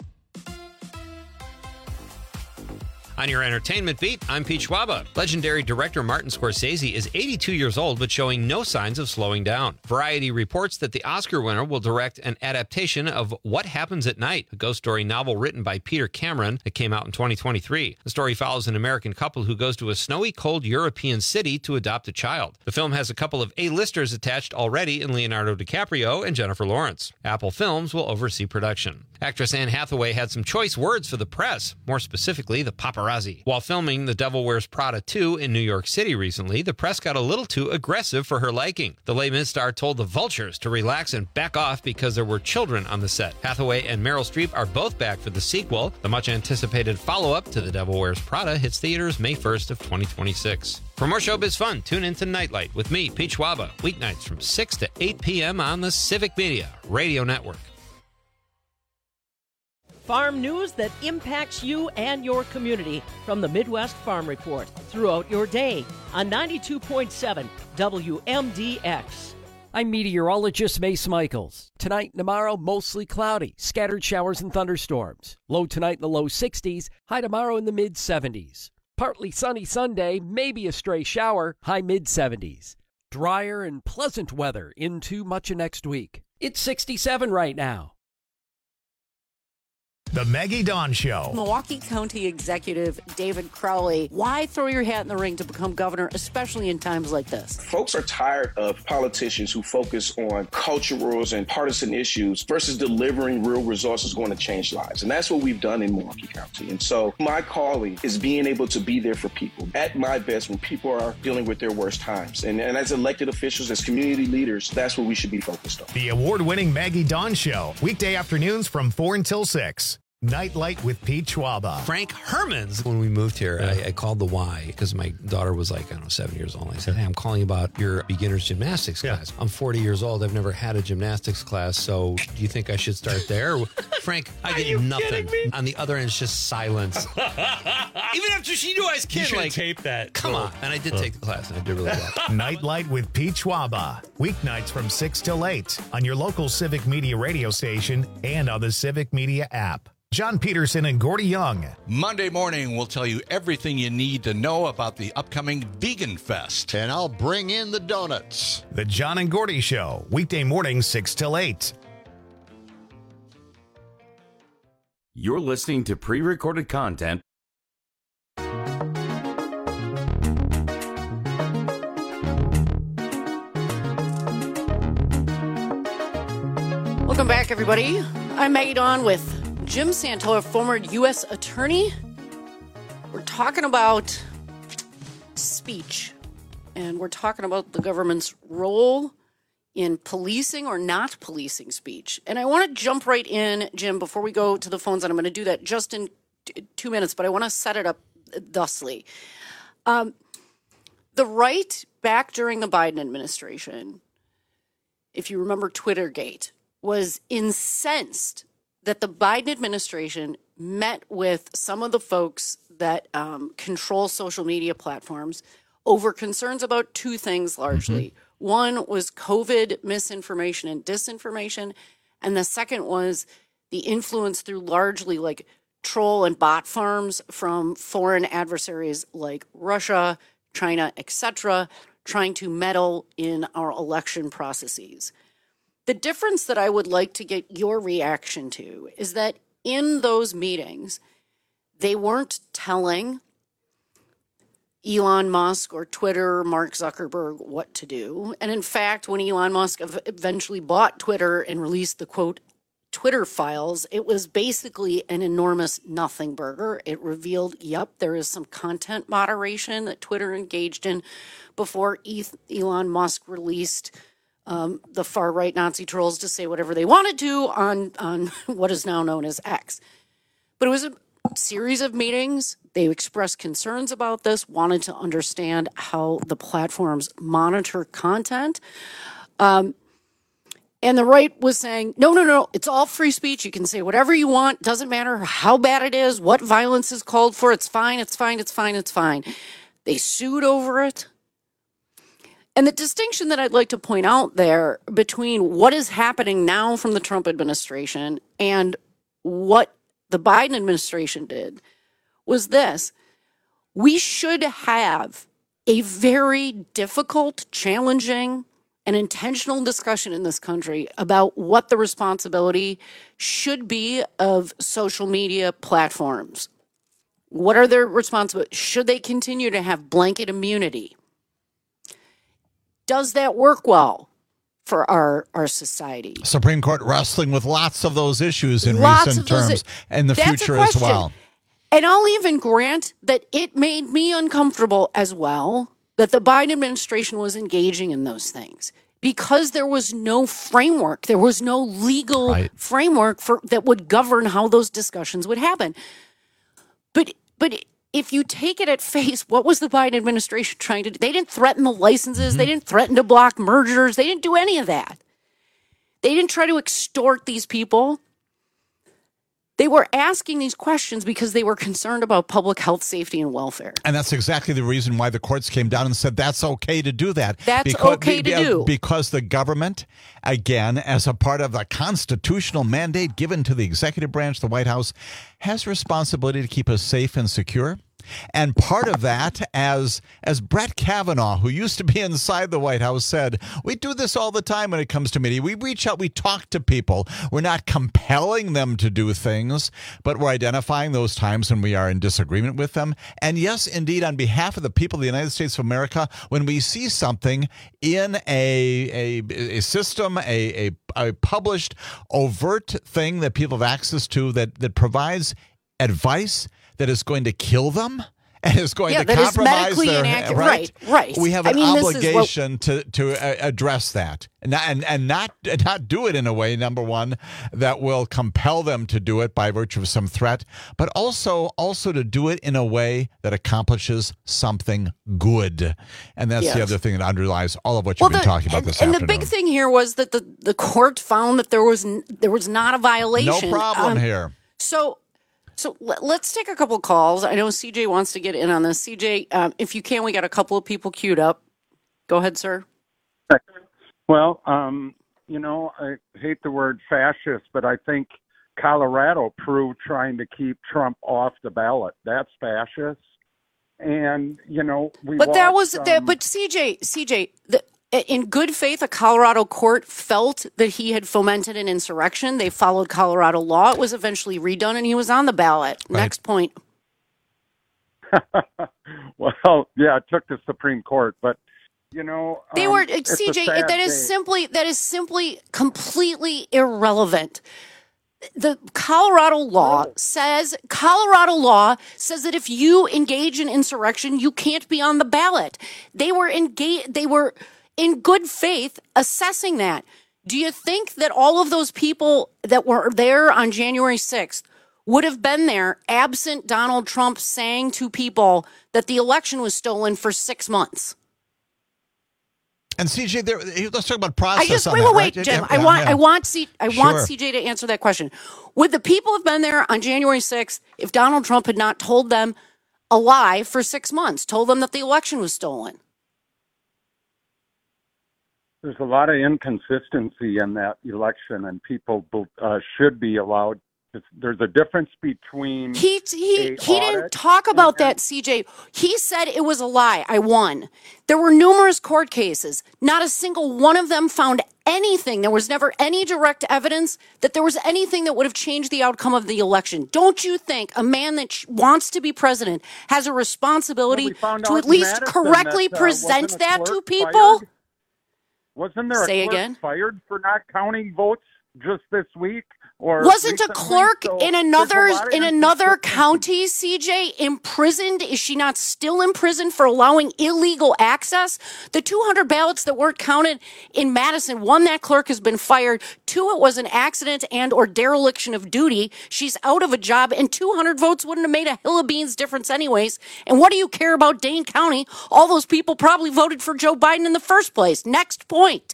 On your entertainment beat, I'm Pete Schwaba. Legendary director Martin Scorsese is eighty-two years old but showing no signs of slowing down. Variety reports that the Oscar winner will direct an adaptation of What Happens at Night, a ghost story novel written by Peter Cameron that came out in twenty twenty-three. The story follows an American couple who goes to a snowy, cold European city to adopt a child. The film has a couple of A-listers attached already in Leonardo DiCaprio and Jennifer Lawrence. Apple Films will oversee production. Actress Anne Hathaway had some choice words for the press, more specifically the paparazzi. While filming The Devil Wears Prada two in New York City recently, the press got a little too aggressive for her liking. The Les Mis star told the Vultures to relax and back off because there were children on the set. Hathaway and Meryl Streep are both back for the sequel. The much-anticipated follow-up to The Devil Wears Prada hits theaters May first of twenty twenty-six. For more showbiz fun, tune into Nightlight with me, Pete Schwaba, weeknights from six to eight p.m. on the Civic Media Radio Network. Farm news that impacts you and your community from the Midwest Farm Report throughout your day on ninety-two point seven W M D X. I'm meteorologist Mace Michaels. Tonight and tomorrow, mostly cloudy, scattered showers and thunderstorms. Low tonight in the low sixties, high tomorrow in the mid seventies. Partly sunny Sunday, maybe a stray shower, high mid seventies. Drier and pleasant weather into much of next week. It's sixty-seven right now. The Maggie Dawn Show. Milwaukee County Executive David Crowley, why throw your hat in the ring to become governor, especially in times like this? Folks are tired of politicians who focus on culturals and partisan issues versus delivering real results that's going to change lives. And that's what we've done in Milwaukee County. And so my calling is being able to be there for people at my best when people are dealing with their worst times. And, and as elected officials, as community leaders, that's what we should be focused on. The award-winning Maggie Dawn Show, weekday afternoons from four until six. Nightlight with Pete Schwaba. Frank Hermans. When we moved here, I, I called the Y because my daughter was like, I don't know, seven years old. I said, hey, I'm calling about your beginner's gymnastics Yeah. class. I'm forty years old. I've never had a gymnastics class. So do you think I should start there? Frank, I get you nothing. kidding me? On the other end, it's just silence. Even after she knew I was You kidding, should like, tape that. come Oh. on. And I did take the class, and I did really well. Nightlight with Pete Schwaba. Weeknights from six till eight on your local Civic Media radio station and on the Civic Media app. John Peterson and Gordy Young. Monday morning, we'll tell you everything you need to know about the upcoming Vegan Fest. And I'll bring in the donuts. The John and Gordy Show. Weekday morning, six till eight. You're listening to pre-recorded content. Welcome back, everybody. I'm Maggie Dawn with Jim Santola, former U S attorney. We're talking about speech, and we're talking about the government's role in policing or not policing speech. And I want to jump right in, Jim, before we go to the phones, and I'm going to do that just in t- two minutes, but I want to set it up thusly. Um, the right back during the Biden administration, if you remember Twittergate, was incensed that the Biden administration met with some of the folks that um, control social media platforms over concerns about two things largely. Mm-hmm. One was COVID misinformation and disinformation, and the second was the influence through largely like troll and bot farms from foreign adversaries like Russia, China, et cetera, trying to meddle in our election processes. The difference that I would like to get your reaction to is that in those meetings, they weren't telling Elon Musk or Twitter, Mark Zuckerberg, what to do. And in fact, when Elon Musk eventually bought Twitter and released the, quote, Twitter files, it was basically an enormous nothing burger. It revealed, yep, there is some content moderation that Twitter engaged in before Elon Musk released Um, the far-right Nazi trolls to say whatever they wanted to on, on what is now known as X. But it was a series of meetings. They expressed concerns about this, wanted to understand how the platforms monitor content. Um, and the right was saying, no, no, no, it's all free speech. You can say whatever you want. Doesn't matter how bad it is, what violence is called for. It's fine, it's fine, it's fine, it's fine. They sued over it. And the distinction that I'd like to point out there between what is happening now from the Trump administration and what the Biden administration did was this. We should have a very difficult, challenging, and intentional discussion in this country about what the responsibility should be of social media platforms. What are their responsibilities? Should they continue to have blanket immunity? Does that work well for our, our society? Supreme Court wrestling with lots of those issues in Lots recent of those terms i- and the That's a future as question. well. And I'll even grant that it made me uncomfortable as well that the Biden administration was engaging in those things because there was no framework. There was no legal Right. framework for that would govern how those discussions would happen. But but if you take it at face, what was the Biden administration trying to do? They didn't threaten the licenses. Mm-hmm. They didn't threaten to block mergers. They didn't do any of that. They didn't try to extort these people. They were asking these questions because they were concerned about public health, safety, and welfare. And that's exactly the reason why the courts came down and said that's okay to do that. That's okay to do. Because the government, again, as a part of the constitutional mandate given to the executive branch, the White House, has responsibility to keep us safe and secure. And part of that, as as Brett Kavanaugh, who used to be inside the White House, said, we do this all the time when it comes to media. We reach out, we talk to people. We're not compelling them to do things, but we're identifying those times when we are in disagreement with them. And yes, indeed, on behalf of the people of the United States of America, when we see something in a a, a system, a, a, a published, overt thing that people have access to that, that provides advice that is going to kill them and is going yeah, to that compromise is medically their inaccurate. right. Right, right. We have I an mean, obligation what... to to uh, address that, and not, and and not not do it in a way, number one, that will compel them to do it by virtue of some threat, but also also to do it in a way that accomplishes something good, and that's yes. the other thing that underlies all of what well, you've been the, talking about and, this and afternoon. And the big thing here was that the, the court found that there was n- there was not a violation. No problem um, here. So. So let's take a couple of calls. I know C J wants to get in on this. C J, um, if you can, we got a couple of people queued up. Go ahead, sir. Well, um, you know, I hate the word fascist, but I think Colorado proved trying to keep Trump off the ballot. That's fascist. And, you know, we But watched, that was um, that. But C J, C J, the, in good faith, a Colorado court felt that he had fomented an insurrection. They followed Colorado law. It was eventually redone, and he was on the ballot. Right. Next point. Well, yeah, it took the Supreme Court, but you know, they um, were it's C J. a sad That is day. simply that is simply completely irrelevant. The Colorado law says Colorado law says that if you engage in insurrection, you can't be on the ballot. They were engaged. They were in good faith assessing that. Do you think that all of those people that were there on January sixth would have been there absent Donald Trump saying to people that the election was stolen for six months? And C J, there, let's talk about process. I just on wait, that, wait, right? wait, Jim. Yeah, I want, yeah. I want, C, I Sure. want C J to answer that question. Would the people have been there on January sixth if Donald Trump had not told them a lie for six months, told them that the election was stolen? There's a lot of inconsistency in that election, and people uh, should be allowed. There's a difference between he he he didn't talk about that, C J. He said it was a lie. I won. There were numerous court cases. Not a single one of them found anything. There was never any direct evidence that there was anything that would have changed the outcome of the election. Don't you think a man that sh- wants to be president has a responsibility well, we to at in least Madison correctly that, uh, present that to clerk people? Fired? Wasn't there a Say clerk again? fired for not counting votes just this week? Or Wasn't a recently? clerk So in there's a another lot of in another inconsistency. county, C J, imprisoned? Is she not still in prison for allowing illegal access? The two hundred ballots that weren't counted in Madison, one, that clerk has been fired. Two, it was an accident and or dereliction of duty. She's out of a job, and two hundred votes wouldn't have made a hill of beans difference anyways. And what do you care about Dane County? All those people probably voted for Joe Biden in the first place. Next point.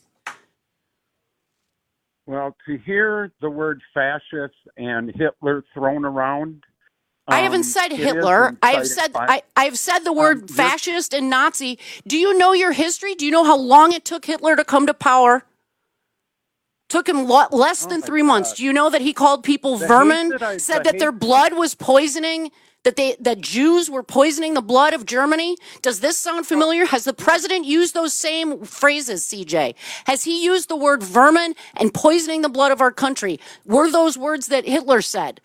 Well, to hear the word fascist and Hitler thrown around. I haven't um, said it Hitler. is I have inciting said vi- I, I've said the word Um, you're- fascist and Nazi. Do you know your history? Do you know how long it took Hitler to come to power? Took him lo- less than three months. Do you know that he called people The vermin? hate that I- said the that their hate- blood was poisoning. That they that Jews were poisoning the blood of Germany. Does this sound familiar? Has the president used those same phrases, C J? Has he used the word vermin and poisoning the blood of our country? Were those words that Hitler said?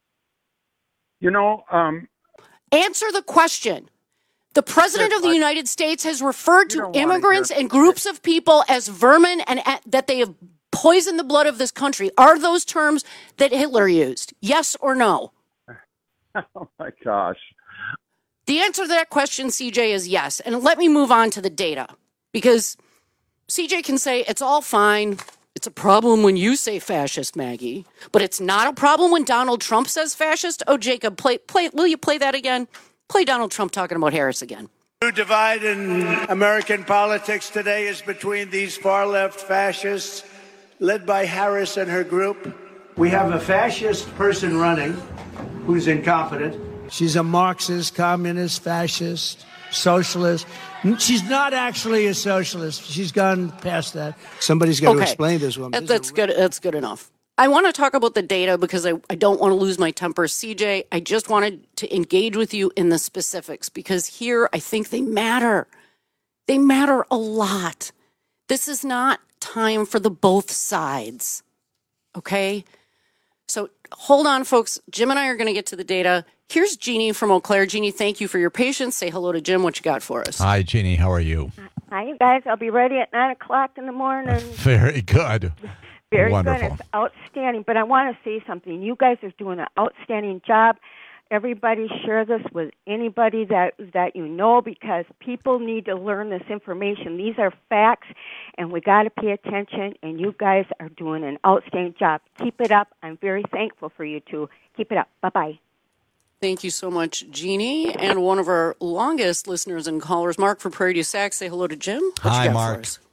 You know, um, Answer the question. The president of the United States has referred to immigrants and groups of people as vermin and uh, that they have poisoned the blood of this country. Are those terms that Hitler used? Yes or no? oh my gosh. The answer to that question, C J, is yes. And let me move on to the data because C J can say it's all fine. It's a problem when you say fascist, Maggie, but it's not a problem when Donald Trump says fascist. Oh, Jacob, play, play. Will you play that again? Play Donald Trump talking about Harris again. The divide in American politics today is between these far-left fascists led by Harris and her group. We have a fascist person running who's incompetent. She's a Marxist, communist, fascist, socialist. She's not actually a socialist. She's gone past that. Somebody's got Okay. to explain this woman. That- That's good. That's good enough. I want to talk about the data because I, I don't want to lose my temper. C J, I just wanted to engage with you in the specifics because here I think they matter. They matter a lot. This is not time for the both sides. Okay? So hold on, folks. Jim and I are going to get to the data. Here's Jeannie from Eau Claire. Jeannie, thank you for your patience. Say hello to Jim. What you got for us? Hi, Jeannie. How are you? Hi, you guys. I'll be ready at nine o'clock in the morning. Very good. Very Wonderful. good. It's outstanding. But I want to say something. You guys are doing an outstanding job. everybody share this with anybody that that you know, because people need to learn this information. These are facts, and we got to pay attention, and you guys are doing an outstanding job. Keep it up. I'm very thankful for you two. Keep it up. Bye-bye. Thank you so much, Jeannie. And one of our longest listeners and callers, Mark from Prairie du Sac. Say hello to Jim. What Hi, you got Mark. for us?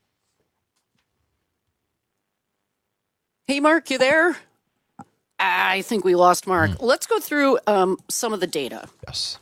Hey, Mark, you there? I think we lost Mark. Mm. Let's go through um, some of the data. Yes.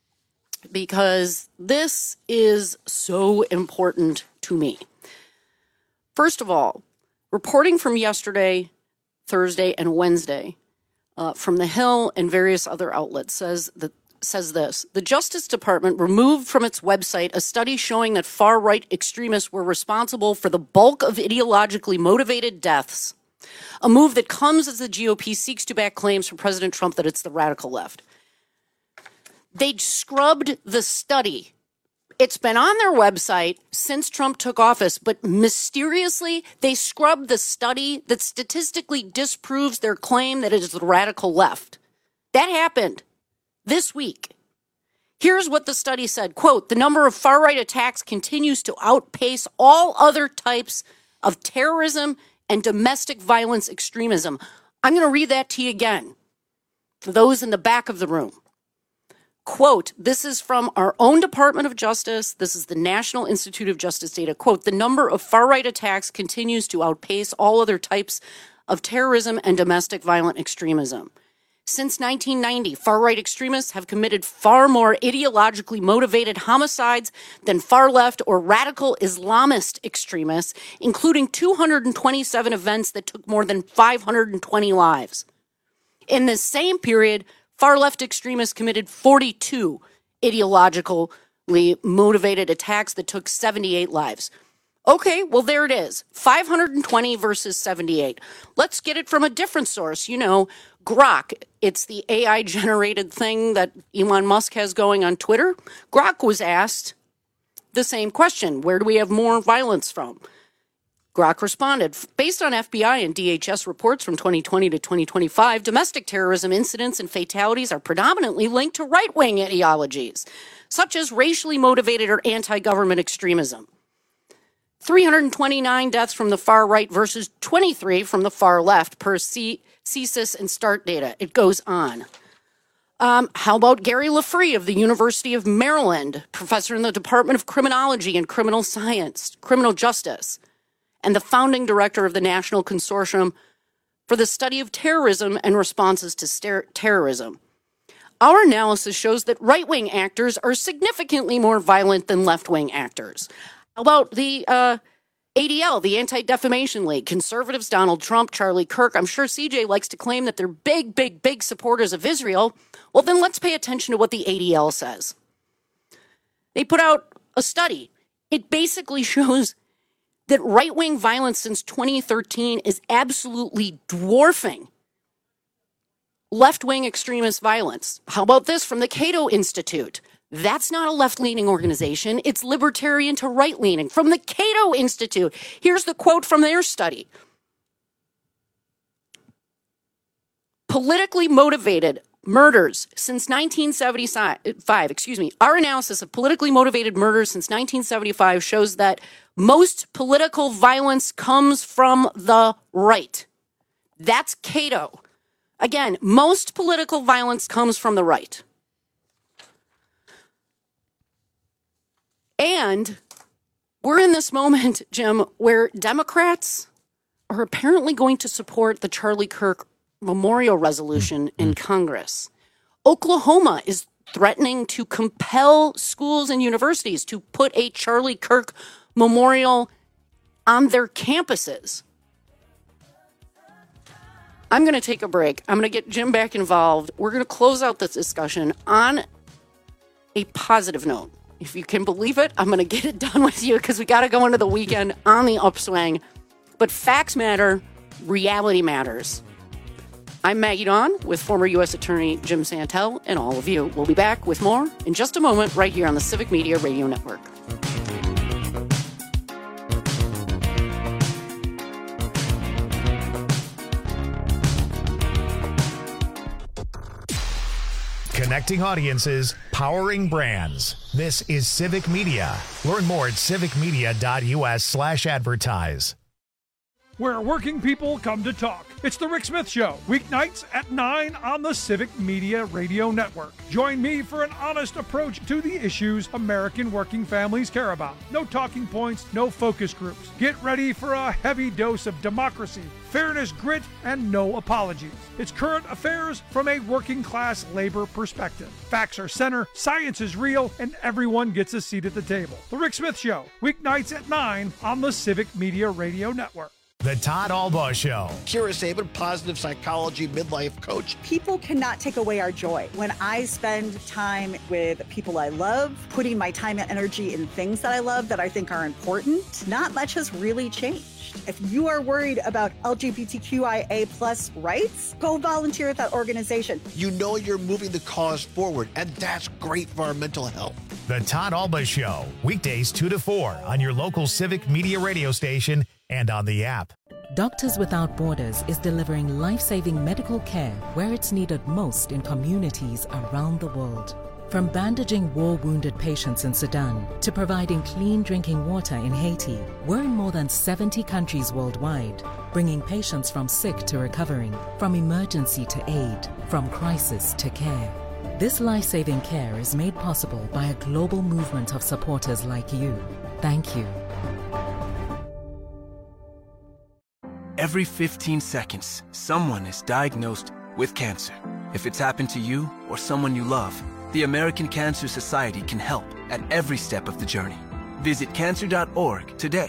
Because this is so important to me. First of all, reporting from yesterday, Thursday, and Wednesday uh, from The Hill and various other outlets says that says this. The Justice Department removed from its website a study showing that far-right extremists were responsible for the bulk of ideologically motivated deaths. A move that comes as the G O P seeks to back claims from President Trump that it's the radical left. They scrubbed the study. It's been on their website since Trump took office, but mysteriously, they scrubbed the study that statistically disproves their claim that it is the radical left. That happened this week. Here's what the study said. Quote, the number of far-right attacks continues to outpace all other types of terrorism and domestic violence extremism. I'm going to read that to you again for those in the back of the room. Quote, this is from our own Department of Justice. This is the National Institute of Justice data. Quote, the number of far-right attacks continues to outpace all other types of terrorism and domestic violent extremism. Since nineteen ninety, far-right extremists have committed far more ideologically motivated homicides than far-left or radical Islamist extremists, including two hundred twenty-seven events that took more than five hundred twenty lives. In the same period, far-left extremists committed forty-two ideologically motivated attacks that took seventy-eight lives. Okay, well, there it is. five hundred twenty versus seventy-eight. Let's get it from a different source. You know, Grok. It's the A I-generated thing that Elon Musk has going on Twitter. Grok was asked the same question. Where do we have more violence from? Grok responded, based on F B I and D H S reports from twenty twenty to twenty twenty-five, domestic terrorism incidents and fatalities are predominantly linked to right-wing ideologies, such as racially motivated or anti-government extremism. three hundred twenty-nine deaths from the far right versus twenty-three from the far left per C- CSIS and START data. It goes on. Um, how about Gary Lafree of the University of Maryland, professor in the Department of Criminology and Criminal Science, Criminal Justice, and the founding director of the National Consortium for the Study of Terrorism and Responses to Ster- Terrorism. Our analysis shows that right-wing actors are significantly more violent than left-wing actors. How about the uh, A D L, the Anti-Defamation League, conservatives, Donald Trump, Charlie Kirk? I'm sure C J likes to claim that they're big, big, big supporters of Israel. Well, then let's pay attention to what the A D L says. They put out a study. It basically shows that right-wing violence since twenty thirteen is absolutely dwarfing left-wing extremist violence. How about this from the Cato Institute? That's not a left-leaning organization. It's libertarian to right-leaning. From the Cato Institute, here's the quote from their study. Politically motivated murders since nineteen seventy-five, excuse me, our analysis of politically motivated murders since nineteen seventy-five shows that most political violence comes from the right. That's Cato. Again, most political violence comes from the right. And we're in this moment, Jim, where Democrats are apparently going to support the Charlie Kirk memorial resolution in Congress. Oklahoma is threatening to compel schools and universities to put a Charlie Kirk memorial on their campuses. I'm going to take a break. I'm going to get Jim back involved. We're going to close out this discussion on a positive note. If you can believe it, I'm going to get it done with you because we got to go into the weekend on the upswing. But facts matter. Reality matters. I'm Maggie Dawn with former U S Attorney Jim Santel and all of you. We'll be back with more in just a moment right here on the Civic Media Radio Network. Connecting audiences, powering brands. This is Civic Media. Learn more at civicmedia.us slash advertise. Where working people come to talk. It's the Rick Smith Show, weeknights at nine on the Civic Media Radio Network. Join me for an honest approach to the issues American working families care about. No talking points, no focus groups. Get ready for a heavy dose of democracy, fairness, grit, and no apologies. It's current affairs from a working class labor perspective. Facts are center, science is real, and everyone gets a seat at the table. The Rick Smith Show, weeknights at nine on the Civic Media Radio Network. The Todd Albaugh Show. Kira Sabin, positive psychology midlife coach. People cannot take away our joy. When I spend time with people I love, putting my time and energy in things that I love that I think are important, not much has really changed. If you are worried about L G B T Q I A plus rights, go volunteer at that organization. You know you're moving the cause forward, and that's great for our mental health. The Todd Albaugh Show, weekdays two to four on your local Civic Media radio station and on the app. Doctors Without Borders is delivering life-saving medical care where it's needed most in communities around the world. From bandaging war-wounded patients in Sudan to providing clean drinking water in Haiti, we're in more than seventy countries worldwide, bringing patients from sick to recovering, from emergency to aid, from crisis to care. This life-saving care is made possible by a global movement of supporters like you. Thank you. Every fifteen seconds, someone is diagnosed with cancer. If it's happened to you or someone you love, the American Cancer Society can help at every step of the journey. Visit cancer dot org today.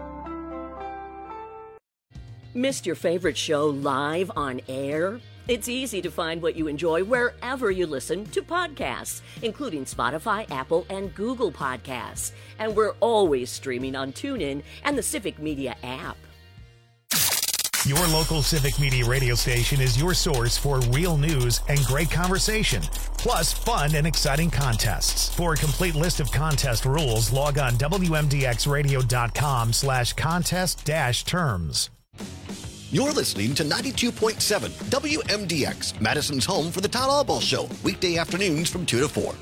Missed your favorite show live on air? It's easy to find what you enjoy wherever you listen to podcasts, including Spotify, Apple, and Google Podcasts. And we're always streaming on TuneIn and the Civic Media app. Your local Civic Media radio station is your source for real news and great conversation, plus fun and exciting contests. For a complete list of contest rules, log on W M D X radio dot com slash contest dash terms. You're listening to ninety-two point seven W M D X, Madison's home for the Todd Albaugh Show, weekday afternoons from two to four.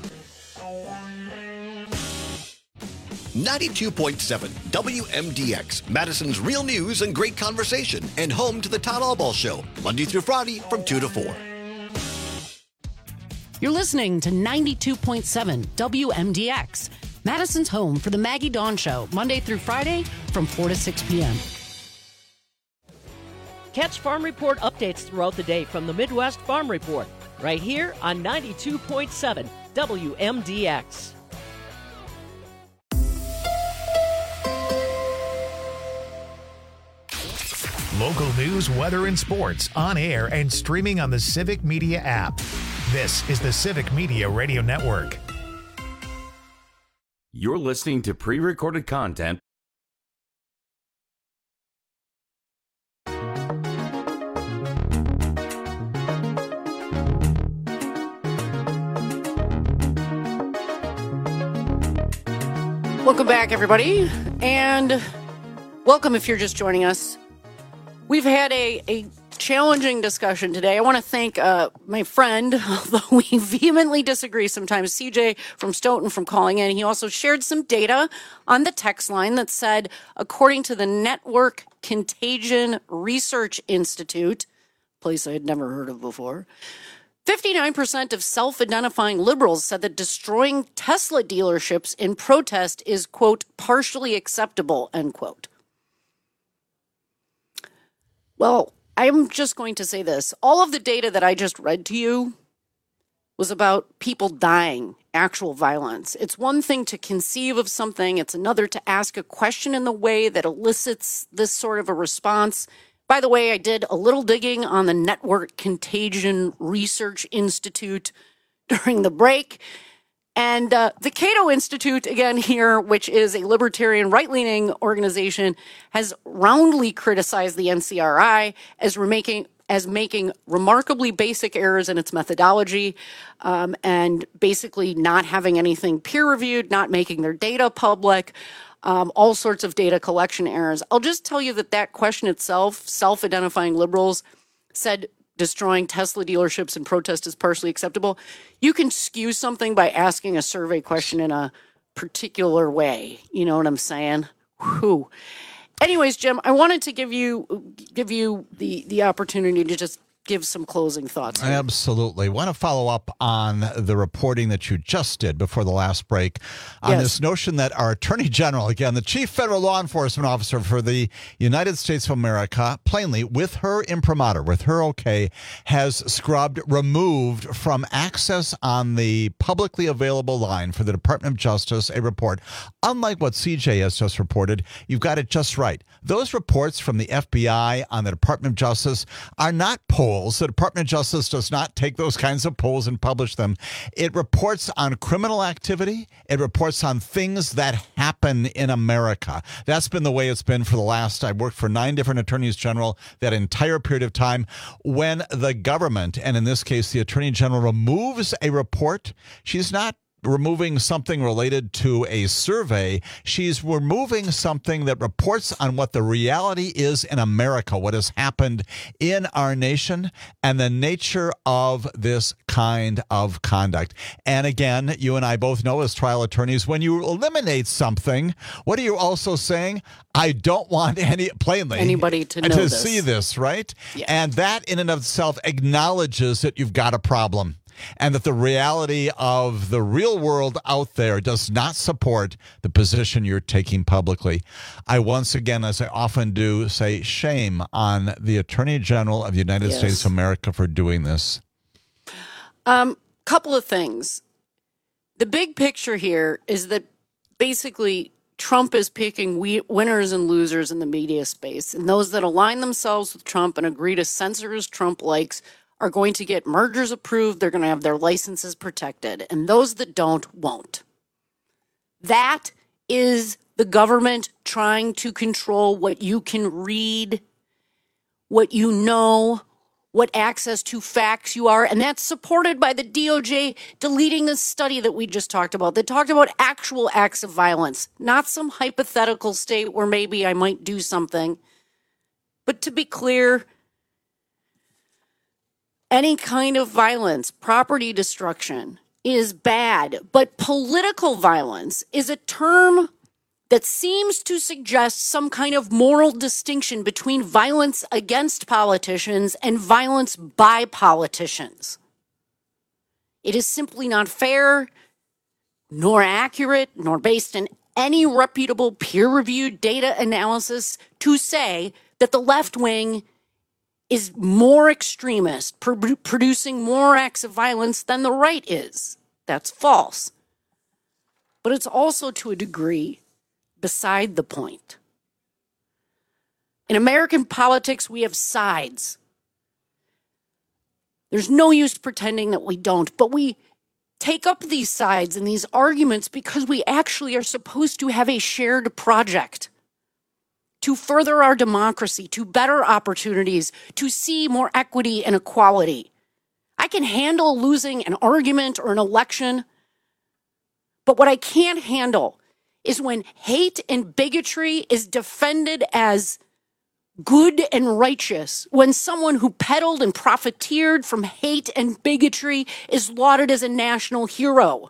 ninety-two point seven W M D X, Madison's real news and great conversation, and home to the Todd Albaugh Show, Monday through Friday from two to four. You're listening to ninety-two point seven W M D X, Madison's home for the Maggie Dawn Show, Monday through Friday from four to six p.m. Catch Farm Report updates throughout the day from the Midwest Farm Report, right here on ninety-two point seven W M D X. Local news, weather, and sports on air and streaming on the Civic Media app. This is the Civic Media Radio Network. You're listening to pre-recorded content. Welcome back, everybody, and welcome if you're just joining us. We've had a, a challenging discussion today. I want to thank uh, my friend, although we vehemently disagree sometimes, C J from Stoughton, from calling in. He also shared some data on the text line that said, according to the Network Contagion Research Institute, a place I had never heard of before, fifty-nine percent of self-identifying liberals said that destroying Tesla dealerships in protest is, quote, partially acceptable, end quote. Well, I'm just going to say this. All of the data that I just read to you was about people dying, actual violence. It's one thing to conceive of something. It's another to ask a question in the way that elicits this sort of a response. By the way, I did a little digging on the Network Contagion Research Institute during the break. And uh, the Cato Institute, again here, which is a libertarian right-leaning organization, has roundly criticized the N C R I as making as making remarkably basic errors in its methodology, um, and basically not having anything peer-reviewed, not making their data public, um, all sorts of data collection errors. I'll just tell you that that question itself, self-identifying liberals, said destroying Tesla dealerships and protest is partially acceptable. You can skew something by asking a survey question in a particular way. You know what I'm saying? Whew. Anyways, Jim, I wanted to give you give you the, the opportunity to just give some closing thoughts here. Absolutely. Want to follow up on the reporting that you just did before the last break on Yes. this notion that our Attorney General, again, the Chief Federal Law Enforcement Officer for the United States of America, plainly, with her imprimatur, with her okay, has scrubbed, removed from access on the publicly available line for the Department of Justice a report. Unlike what C J has just reported, you've got it just right. Those reports from the F B I on the Department of Justice are not polls. The Department of Justice does not take those kinds of polls and publish them. It reports on criminal activity. It reports on things that happen in America. That's been the way it's been for the last, I've worked for nine different attorneys general that entire period of time. When the government, and in this case the Attorney General, removes a report, she's not removing something related to a survey. She's removing something that reports on what the reality is in America, what has happened in our nation, and the nature of this kind of conduct. And again, you and I both know as trial attorneys, when you eliminate something, what are you also saying? I don't want any, plainly, anybody to know to this. see this, right? Yeah. And that in and of itself acknowledges that you've got a problem, and that the reality of the real world out there does not support the position you're taking publicly. I once again, as I often do, say shame on the Attorney General of the United Yes. States of America for doing this. Um, couple of things. The big picture here is that basically Trump is picking we- winners and losers in the media space, and those that align themselves with Trump and agree to censor his Trump likes are going to get mergers approved. They're going to have their licenses protected, and those that don't won't. That is the government trying to control what you can read, what you know, what access to facts you are, and that's supported by the D O J deleting the study that we just talked about that talked about actual acts of violence, not some hypothetical state where maybe I might do something. But to be clear, any kind of violence, property destruction, is bad. But political violence is a term that seems to suggest some kind of moral distinction between violence against politicians and violence by politicians. It is simply not fair, nor accurate, nor based in any reputable peer-reviewed data analysis to say that the left wing is more extremist, pro- producing more acts of violence than the right is. That's false. But it's also, to a degree, beside the point. In American politics, we have sides. There's no use pretending that we don't, but we take up these sides and these arguments because we actually are supposed to have a shared project to further our democracy, to better opportunities, to see more equity and equality. I can handle losing an argument or an election, but what I can't handle is when hate and bigotry is defended as good and righteous, when someone who peddled and profiteered from hate and bigotry is lauded as a national hero.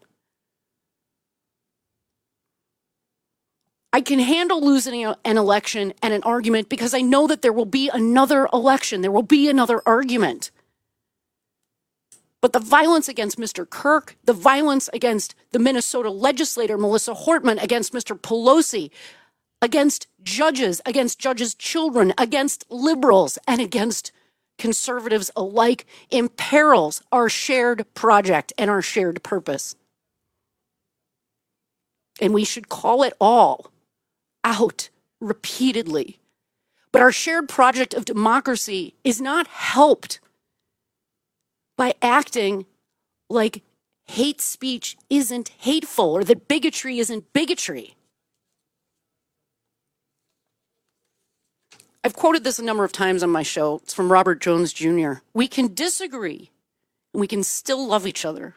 I can handle losing an election and an argument because I know that there will be another election. There will be another argument. But the violence against Mister Kirk, the violence against the Minnesota legislator, Melissa Hortman, against Mister Pelosi, against judges, against judges' children, against liberals, and against conservatives alike imperils our shared project and our shared purpose. And we should call it all out repeatedly. But our shared project of democracy is not helped by acting like hate speech isn't hateful or that bigotry isn't bigotry. I've quoted this a number of times on my show. It's from Robert Jones Junior We can disagree and we can still love each other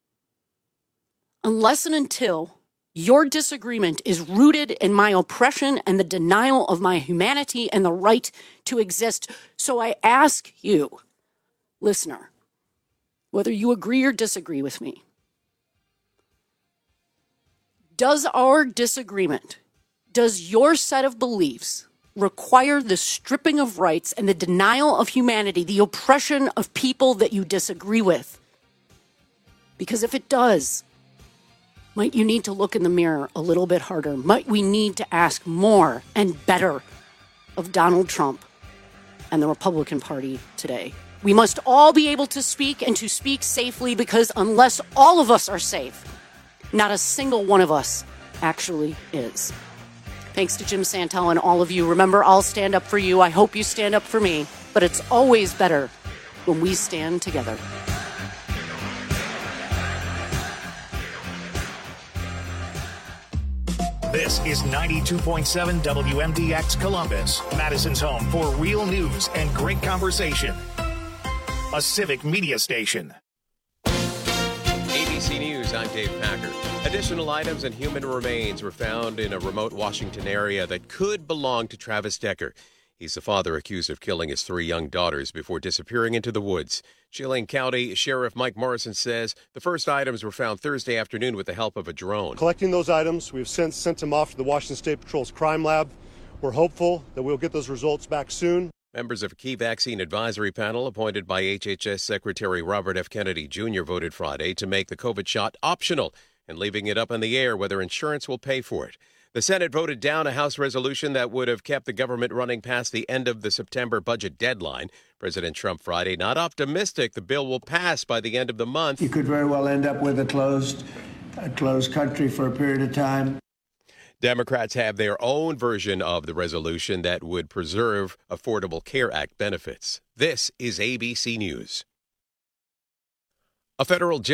unless and until your disagreement is rooted in my oppression and the denial of my humanity and the right to exist. So I ask you, listener, whether you agree or disagree with me, does our disagreement, does your set of beliefs require the stripping of rights and the denial of humanity, the oppression of people that you disagree with? Because if it does, might you need to look in the mirror a little bit harder? Might we need to ask more and better of Donald Trump and the Republican Party today? We must all be able to speak and to speak safely, because unless all of us are safe, not a single one of us actually is. Thanks to Jim Santel and all of you. Remember, I'll stand up for you. I hope you stand up for me. But it's always better when we stand together. This is ninety-two point seven W M D X Columbus, Madison's home for real news and great conversation. A civic media station. A B C News, I'm Dave Packer. Additional items and human remains were found in a remote Washington area that could belong to Travis Decker. He's the father accused of killing his three young daughters before disappearing into the woods. Chelan County Sheriff Mike Morrison says the first items were found Thursday afternoon with the help of a drone. Collecting those items, we've since sent them off to the Washington State Patrol's crime lab. We're hopeful that we'll get those results back soon. Members of a key vaccine advisory panel appointed by H H S Secretary Robert F. Kennedy Junior voted Friday to make the COVID shot optional and leaving it up in the air whether insurance will pay for it. The Senate voted down a House resolution that would have kept the government running past the end of the September budget deadline. President Trump Friday not optimistic the bill will pass by the end of the month. You could very well end up with a closed, a closed country for a period of time. Democrats have their own version of the resolution that would preserve Affordable Care Act benefits. This is A B C News. A federal